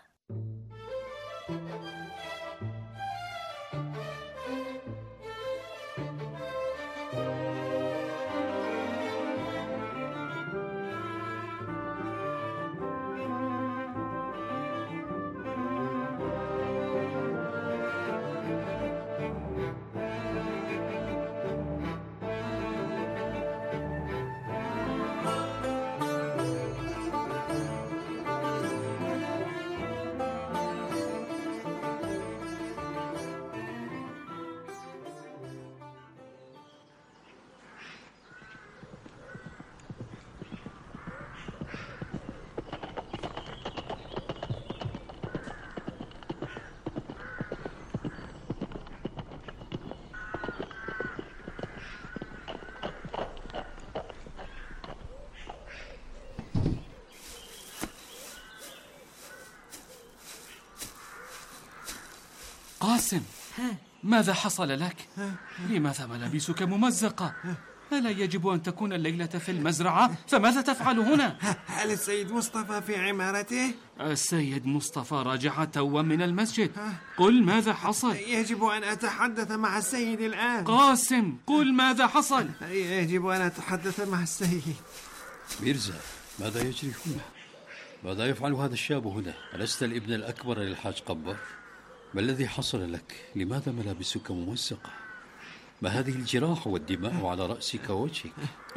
قاسم، ماذا حصل لك؟ لماذا ملابسك ممزقة؟ ألا يجب أن تكون الليلة في المزرعة؟ فماذا تفعل هنا؟ هل السيد مصطفى في عمارته؟ السيد مصطفى رجع توا من المسجد. قل ماذا حصل؟ يجب أن أتحدث مع السيد الآن. قاسم، قل ماذا حصل؟ يجب أن أتحدث مع السيد. ميرزا، ماذا يجري هنا؟ ماذا يفعل هذا الشاب هنا؟ ألست الابن الأكبر للحاج قبر؟ ما الذي حصل لك؟ لماذا ملابسك ممزقة؟ ما هذه الجراح والدماء على رأسك ووجهك؟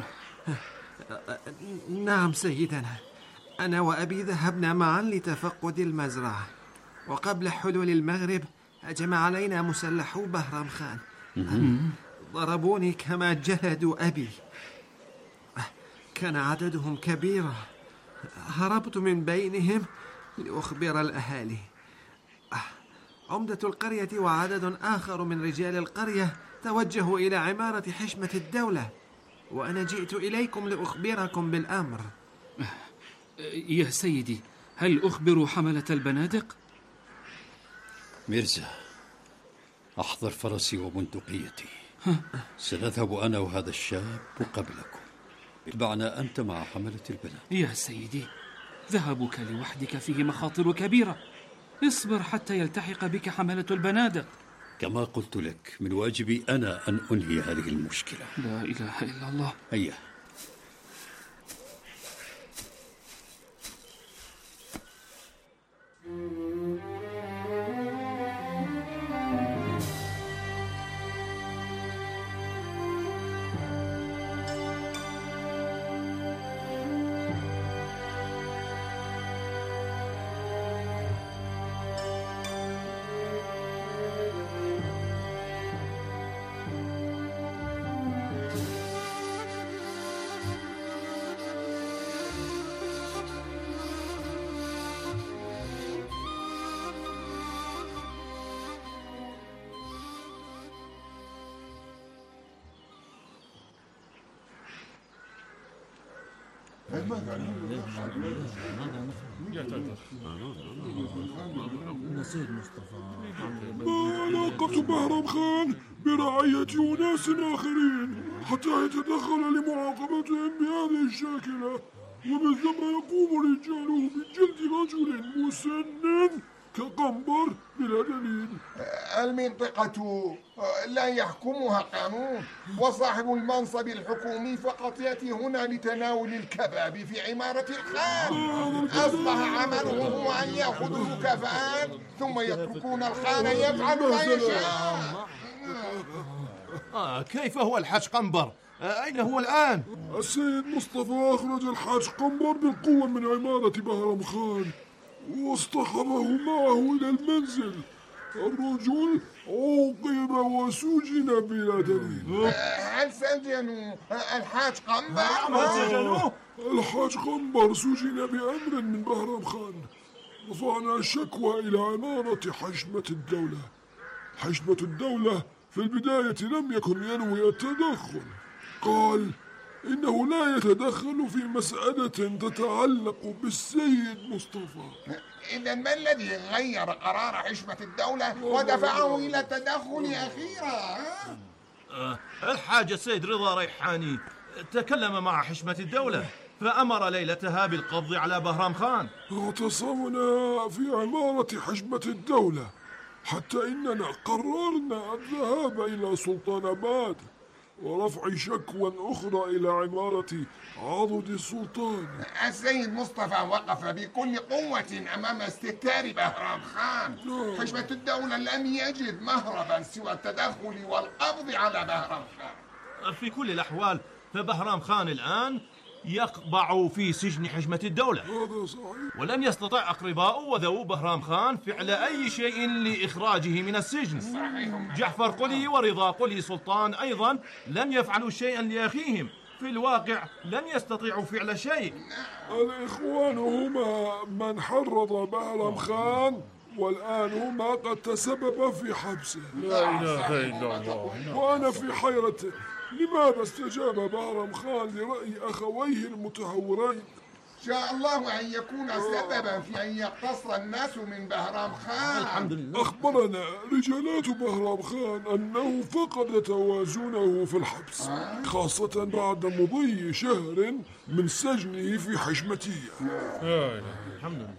نعم سيدنا، أنا وأبي ذهبنا معا لتفقد المزرعة، وقبل حلول المغرب هجم علينا مسلحو بهرام خان. ضربوني كما جلدوا أبي. كان عددهم كبيرا. هربت من بينهم لأخبر الأهالي. عمدة القرية وعدد آخر من رجال القرية توجهوا إلى عمارة حشمة الدولة، وأنا جئت إليكم لأخبركم بالأمر. يا سيدي، هل أخبروا حملة البنادق؟ ميرزا، أحضر فرسي وبندقيتي. سنذهب أنا وهذا الشاب قبلكم. اتبعنا أنت مع حملة البنادق. يا سيدي، ذهابك لوحدك فيه مخاطر كبيرة. اصبر حتى يلتحق بك حملة البنادق. كما قلت لك، من واجبي أنا أن أنهي هذه المشكلة. لا إله إلا الله. هيا. ما علاقة بهرام خان برعاية أناس آخرين حتى يتدخل لمعاقبتهم بهذه الشاكلة؟ ومثلما يقوم رجاله بجلد رجل مسن كقنبر بلا دليل. المنطقة لا يحكمها قانون، وصاحب المنصب الحكومي فقط يأتي هنا لتناول الكباب في عمارة الخان. أصبح عمله هو أن يأخذوا المكافآت ثم يتركون الخان يفعل ما يشاء. كيف هو الحاج قنبر؟ أين هو الآن؟ السيد مصطفى أخرج الحاج قنبر بالقوة من عمارة بهرام خان واصطحبه معه إلى المنزل. الرجل عوقب وسجن بلا دليل. هل سجنوا الحاج قنبر؟ ما سجنوه؟ الحاج قنبر سجن بأمر من بهرام خان. رفعنا شكوى إلى عمارة حشمة الدولة. حشمة الدولة في البداية لم يكن ينوي التدخل، قال إنه لا يتدخل في مسألة تتعلق بالسيد مصطفى. إذا ما الذي غير قرار حشمة الدولة ودفعه إلى التدخل أخيرا؟ الحاج السيد رضا ريحاني تكلم مع حشمة الدولة فأمر ليلتها بالقبض على بهرام خان. اعتصمنا في عمارة حشمة الدولة حتى إننا قررنا الذهاب إلى سلطان آباد ورفع شكوى أخرى إلى عمارة عضد السلطان. السيد مصطفى وقف بكل قوة أمام استتار بهرام خان. حشمة الدولة لم يجد مهربا سوى التدخل والقبض على بهرام خان. في كل الأحوال فبهرام خان الآن يقبع في سجن حشمة الدولة، ولم يستطع أقرباؤه وذوو بهرام خان فعل أي شيء لإخراجه من السجن. جعفر قلي ورضا قلي سلطان أيضا لم يفعلوا شيئا لأخيهم، في الواقع لم يستطيعوا فعل شيء. الإخوان هما من حرض بهرام خان والآن هما قد تسببا في حبسه. لا إله إلا الله. وأنا في حيرة، لماذا استجاب بهرام خان لرأي أخويه المتهورين؟ شاء الله أن يكون سببا في أن يقتص الناس من بهرام خان. الحمد لله. أخبرنا رجالات بهرام خان أنه فقد توازنه في الحبس، خاصة بعد مضي شهر من سجنه في حشمتية. الحمد لله.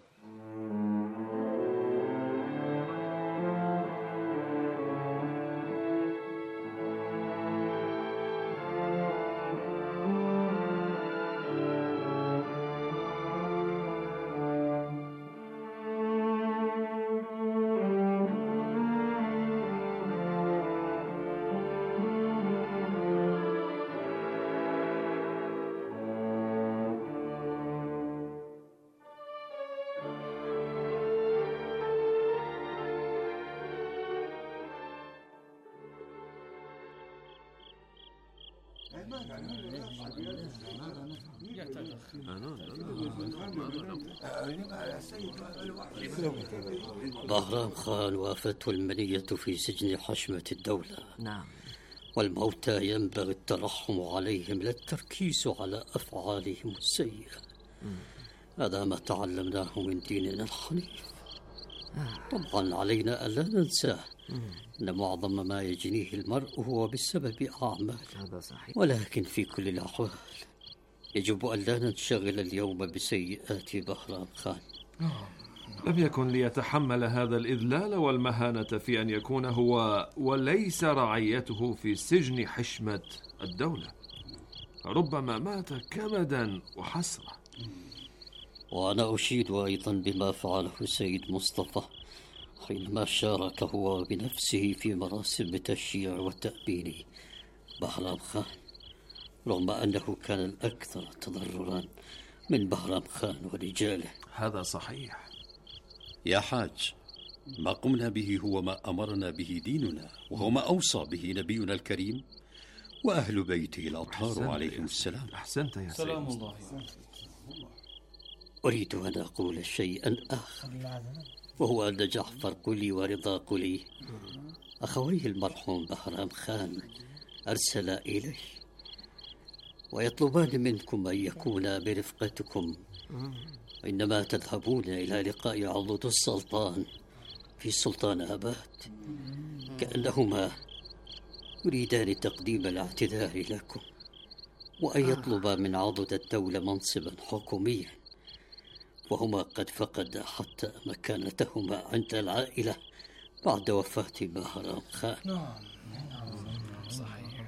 بهرام خان وافته المنية في سجن حشمة الدولة. نعم. والموتى ينبغي الترحم عليهم لا التركيز على أفعالهم السيئة. هذا ما تعلمناه من ديننا الحنيف. طبعا علينا ألا ننسى أن معظم ما يجنيه المرء هو بسبب أعمال. هذا صحيح. ولكن في كل الأحوال يجب أن لا ننشغل اليوم بسيئات بهرام خان. لم يكن ليتحمل هذا الإذلال والمهانة في أن يكون هو وليس رعيته في سجن حشمة الدولة. ربما مات كمدا وحسرة. وأنا أشيد أيضا بما فعله السيد مصطفى حينما شارك هو بنفسه في مراسم تشييع وتأبين بهرام خان، رغم أنه كان الأكثر تضررا من بهرام خان ورجاله. هذا صحيح يا حاج. ما قمنا به هو ما أمرنا به ديننا، وهو ما أوصى به نبينا الكريم وأهل بيته الأطهار عليهم السلام. أحسنت يا سيد. سلام الله. أريد أن أقول شيئا آخر، وهو أن جعفر قلي ورضا قلي أخويه المرحوم بهرام خان أرسل إليه ويطلبان منكم أن يكونا برفقتكم عندما تذهبون إلى لقاء عضد السلطان في سلطان آباد، كأنهما يريدان تقديم الاعتذار لكم وأن يطلبا من عضد الدولة منصبا حكوميا، وهما قد فقدا حتى مكانتهما عند العائلة بعد وفاة بهرام خان. صحيح.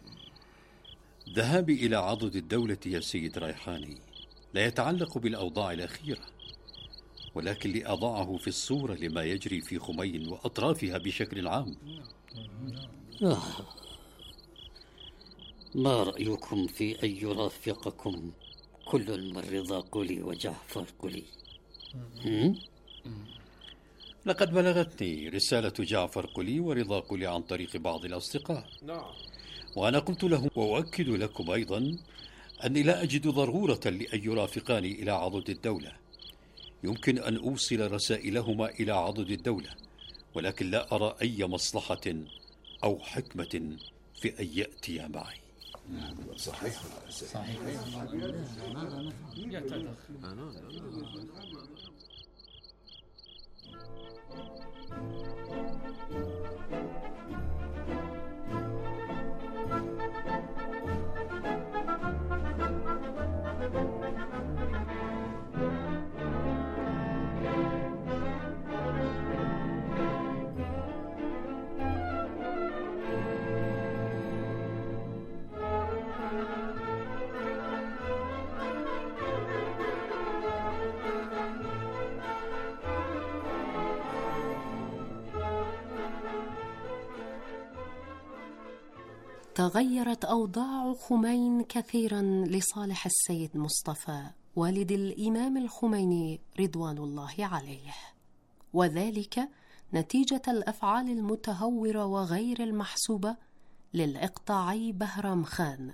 ذهابي إلى عضد الدولة يا سيد ريحاني لا يتعلق بالأوضاع الأخيرة، ولكن لأضعه في الصورة لما يجري في خمين وأطرافها بشكل عام. ما رأيكم في أن يرافقكم كل من رضا قلي وجعفر قلي؟ لقد بلغتني رسالة جعفر قلي ورضا قلي عن طريق بعض الأصدقاء. وأنا قلت لهم وأؤكد لكم أيضا أني لا أجد ضرورة لأن يرافقاني إلى عضد الدولة. يمكن أن أوصل رسائلهما إلى عضد الدولة، ولكن لا أرى أي مصلحة أو حكمة في أن يأتي معي. صحيح. تغيرت أوضاع خمين كثيرا لصالح السيد مصطفى والد الإمام الخميني رضوان الله عليه، وذلك نتيجة الأفعال المتهورة وغير المحسوبة للإقطاعي بهرام خان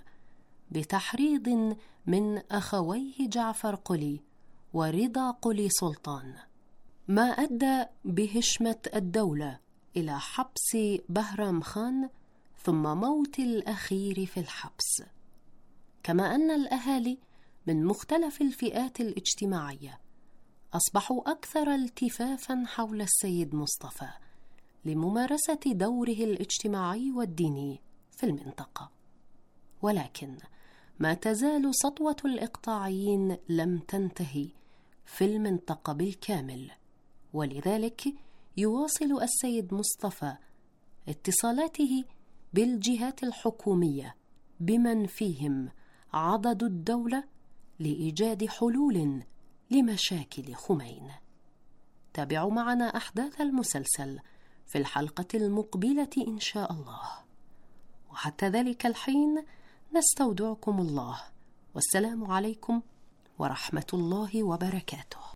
بتحريض من أخويه جعفر قلي ورضا قلي سلطان، ما أدى بهشمة الدولة إلى حبس بهرام خان ثم موت الأخير في الحبس. كما أن الأهالي من مختلف الفئات الاجتماعية أصبحوا أكثر التفافا حول السيد مصطفى لممارسة دوره الاجتماعي والديني في المنطقة، ولكن ما تزال سطوة الإقطاعيين لم تنتهي في المنطقة بالكامل، ولذلك يواصل السيد مصطفى اتصالاته بالجهات الحكومية بمن فيهم عضد الدولة لإيجاد حلول لمشاكل خمين. تابعوا معنا أحداث المسلسل في الحلقة المقبلة إن شاء الله، وحتى ذلك الحين نستودعكم الله، والسلام عليكم ورحمة الله وبركاته.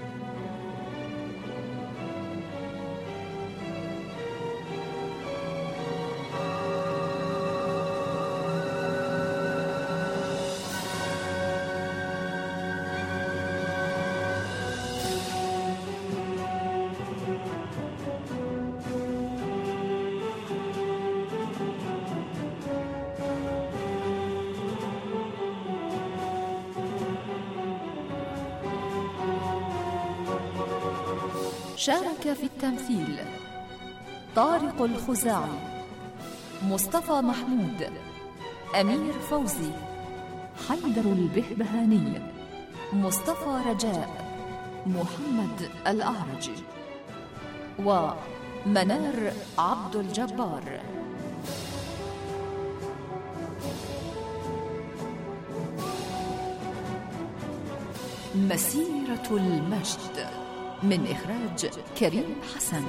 شارك في التمثيل طارق الخزاعي، مصطفى محمود، أمير فوزي، حيدر البهبهاني، مصطفى رجاء، محمد الأعرج، ومنار عبد الجبار. مسيرة المجد من إخراج كريم حسن.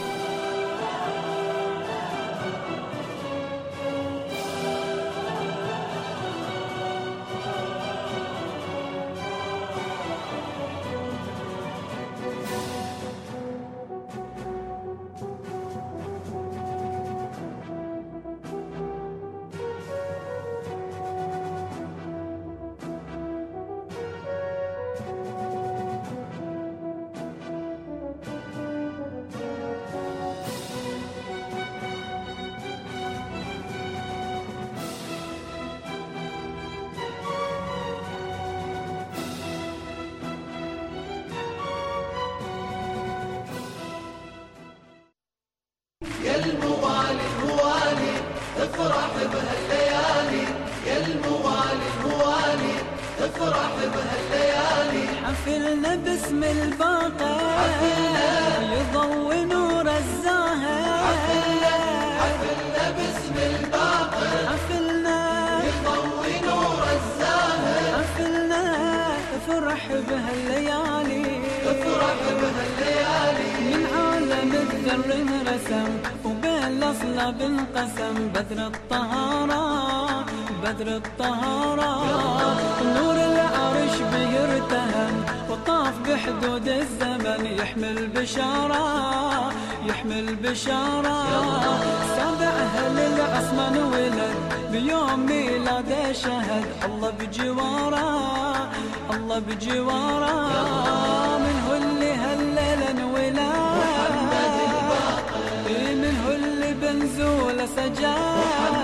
افرح بهالليالي يا الموالي الموالي، افرح بهالليالي. حفلنا باسم الباقر يضوي نور الزاهر، حفلنا باسم الباقر حفلنا يضوي نور الزاهر، حفلنا افرح بهالليالي افرح بهالليالي. من عالم الذر انرسم وبين الأصلاب انقسم بدر الطهارة بدر الطهارة نور العرش بيرتهم وطاف بحدود الزمن يحمل بشارة يحمل بشارة سابع أهل العصمن ولد بيوم ميلاده شهد الله بجواره الله بجواره من هو اللي هلل انولاد محمد الباقر من هو اللي بنزول سجاد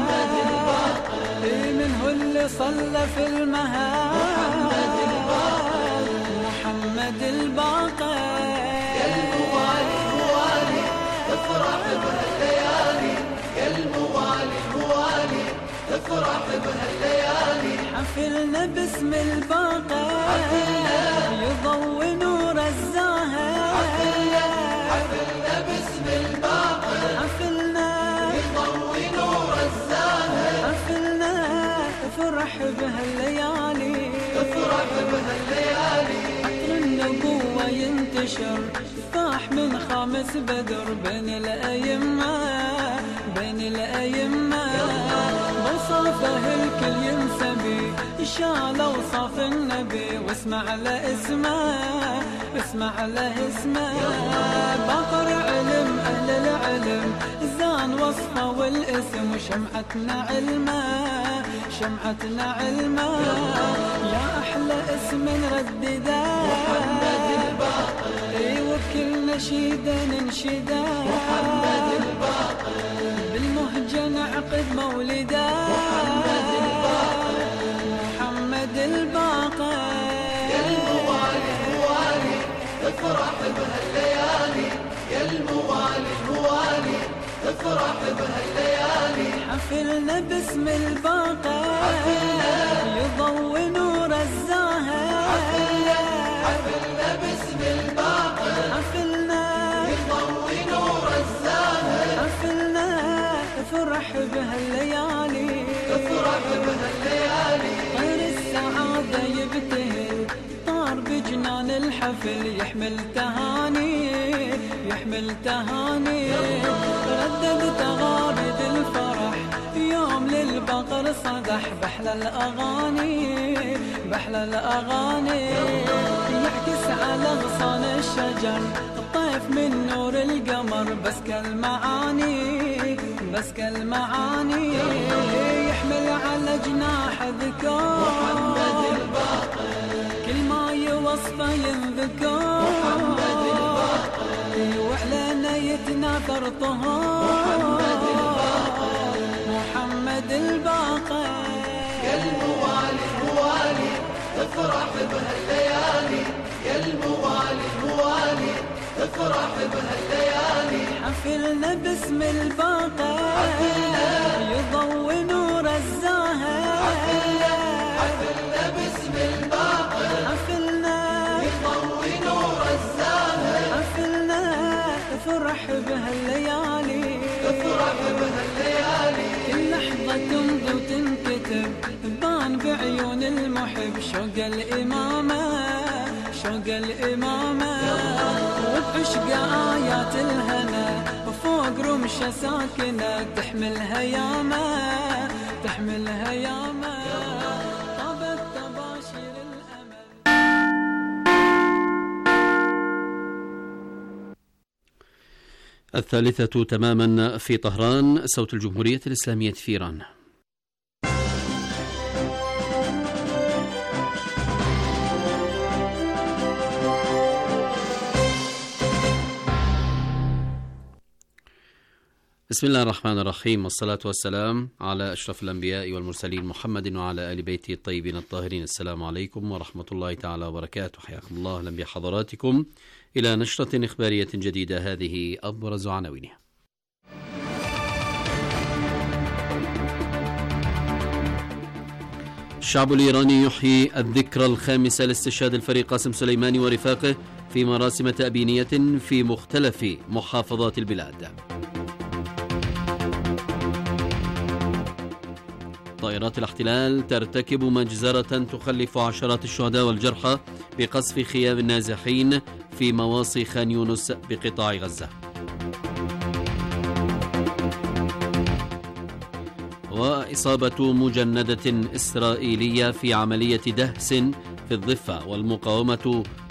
محمد الباقر من هو اللي صلى في المهاد محمد الباقر محمد الباقر يا الموالي الموالي افرح بهالليالي يا الموالي الموالي افرح بهالليالي حفلنا باسم الباقر يضوي نور الزاهر حفلنا باسم الباقر حفلنا يضوي نور الزاهر حفلنا افرح بهالليالي افرح بهالليالي عطر النبوة ينتشر فاح من خامس بدر بين الأئمة بين الأئمة وصافه الكل ينسبي شال وصاف النبي واسمع له اسمه اسمع له اسمه باقر علم أهل العلم زان وصفه والاسم وشمعتنا علمه شمعتنا علمه يا أحلى اسم نردده محمد الباقر وبكل نشيده ننشده محمد الباقر بالمهجة نعقد مولده محمد الباقر محمد الباقر يا الموالي الموالي افرح بهالليالي يا الموالي الموالي افرح بهالليالي حفلنا باسم الباقر يضوي نور الزاهر حفلنا باسم الباقر حفلنا يضوي نور الزاهر حفلنا افرح بهالليالي افرح بهالليالي طير السعادة يبتهل طار بجنان الحفل يحمل تهاني يحمل تهاني ردد تغارد الفرح يوم للبقر صدح بحلى الأغاني بحلى الأغاني يعكس على غصان الشجر الطيف من نور القمر بس كالمعاني بس كالمعاني يحمل على جناح ذكر محمد الباقر كل ما يوصفه ينذكر محمد الباقر وعلينا يتناثر طهور محمد الباقر محمد الباقر يا الموالي الموالي افرح بهالليالي يا الموالي الموالي افرح بهالليالي حفلنا باسم الباقر يضوي نور الزاهر حفلنا باسم الباقر حفلنا يضوي نور الزاهر حفلنا افرح بهالليالي افرح بهالليالي كل لحظة تمضي وتنكتب بان بعيون المحب شوق الإمامة شوق الإمامة وبعشق آيات الهنا وفوق رمشة ساكنة تحمل هيامة تحمل هيامة طابت تباشير الأمل. الثالثة تماما في طهران، صوت الجمهورية الإسلامية في إيران. بسم الله الرحمن الرحيم، والصلاة والسلام على أشرف الأنبياء والمرسلين محمد وعلى آل بيته الطيبين الطاهرين. السلام عليكم ورحمة الله تعالى وبركاته. حياكم الله. أهلا بحضراتكم إلى نشرة إخبارية جديدة. هذه أبرز عناوينها. الشعب الإيراني يحيي الذكرى الخامسة لاستشهاد الفريق قاسم سليماني ورفاقه في مراسم تأبينية في مختلف محافظات البلاد. طائرات الاحتلال ترتكب مجزرة تخلف عشرات الشهداء والجرحى بقصف خيام النازحين في مواصي خان يونس بقطاع غزة. إصابة مجندة إسرائيلية في عملية دهس في الضفة، والمقاومة